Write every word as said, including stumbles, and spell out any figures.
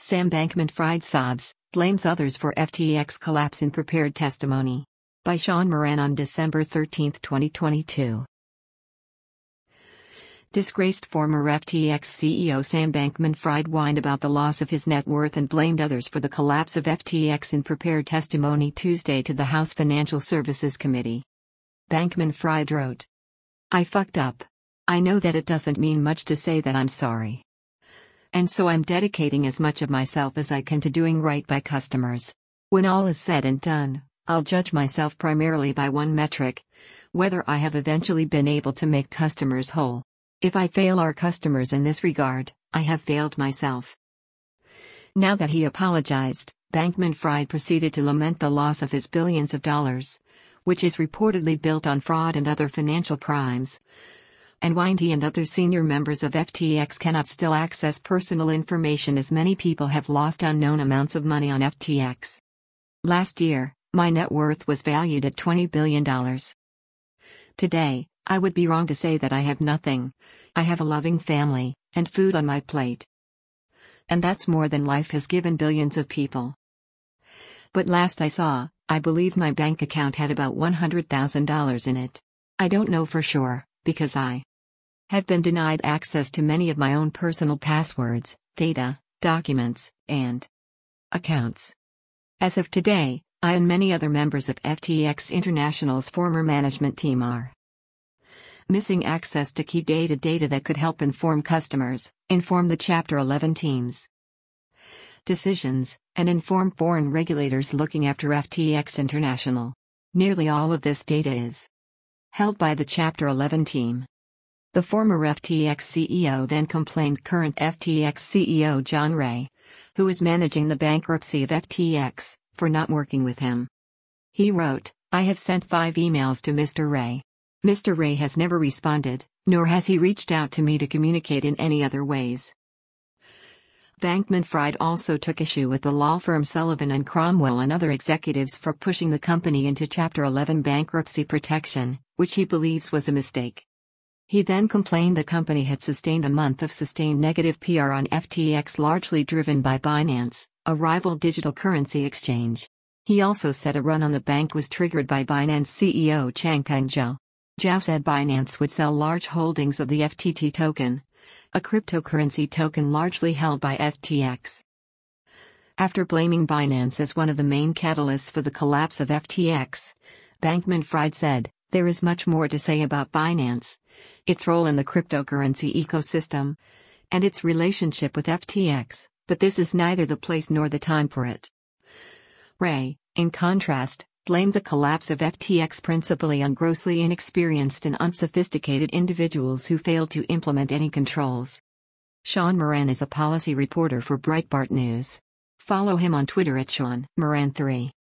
Sam Bankman-Fried sobs, blames others for F T X collapse in prepared testimony. By Sean Moran on December thirteenth, twenty twenty-two. Disgraced former F T X C E O Sam Bankman-Fried whined about the loss of his net worth and blamed others for the collapse of F T X in prepared testimony Tuesday to the House Financial Services Committee. Bankman-Fried wrote, "I fucked up. I know that it doesn't mean much to say that I'm sorry. And so I'm dedicating as much of myself as I can to doing right by customers. When all is said and done, I'll judge myself primarily by one metric: whether I have eventually been able to make customers whole. If I fail our customers in this regard, I have failed myself." Now that he apologized, Bankman-Fried proceeded to lament the loss of his billions of dollars, which is reportedly built on fraud and other financial crimes, and whined he and other senior members of F T X cannot still access personal information as many people have lost unknown amounts of money on F T X. "Last year, my net worth was valued at twenty billion dollars. Today, I would be wrong to say that I have nothing. I have a loving family, and food on my plate. And that's more than life has given billions of people. But last I saw, I believe my bank account had about one hundred thousand dollars in it. I don't know for sure, because I have been denied access to many of my own personal passwords, data, documents, and accounts. As of today, I and many other members of F T X International's former management team are missing access to key data data that could help inform customers, inform the Chapter eleven teams decisions, and inform foreign regulators looking after F T X International. Nearly all of this data is held by the Chapter eleven team." The former F T X C E O then complained current F T X C E O John Ray, who is managing the bankruptcy of F T X, for not working with him. He wrote, "I have sent five emails to Mister Ray. Mister Ray has never responded, nor has he reached out to me to communicate in any other ways." Bankman-Fried also took issue with the law firm Sullivan and Cromwell and other executives for pushing the company into Chapter eleven bankruptcy protection, which he believes was a mistake. He then complained the company had sustained a month of sustained negative P R on F T X, largely driven by Binance, a rival digital currency exchange. He also said a run on the bank was triggered by Binance C E O Changpeng Zhao. Zhao said Binance would sell large holdings of the F T T token, a cryptocurrency token largely held by F T X. After blaming Binance as one of the main catalysts for the collapse of F T X, Bankman-Fried said, "There is much more to say about Binance, its role in the cryptocurrency ecosystem, and its relationship with F T X, but this is neither the place nor the time for it." Ray, in contrast, blamed the collapse of F T X principally on grossly inexperienced and unsophisticated individuals who failed to implement any controls. Sean Moran is a policy reporter for Breitbart News. Follow him on Twitter at Sean Moran three.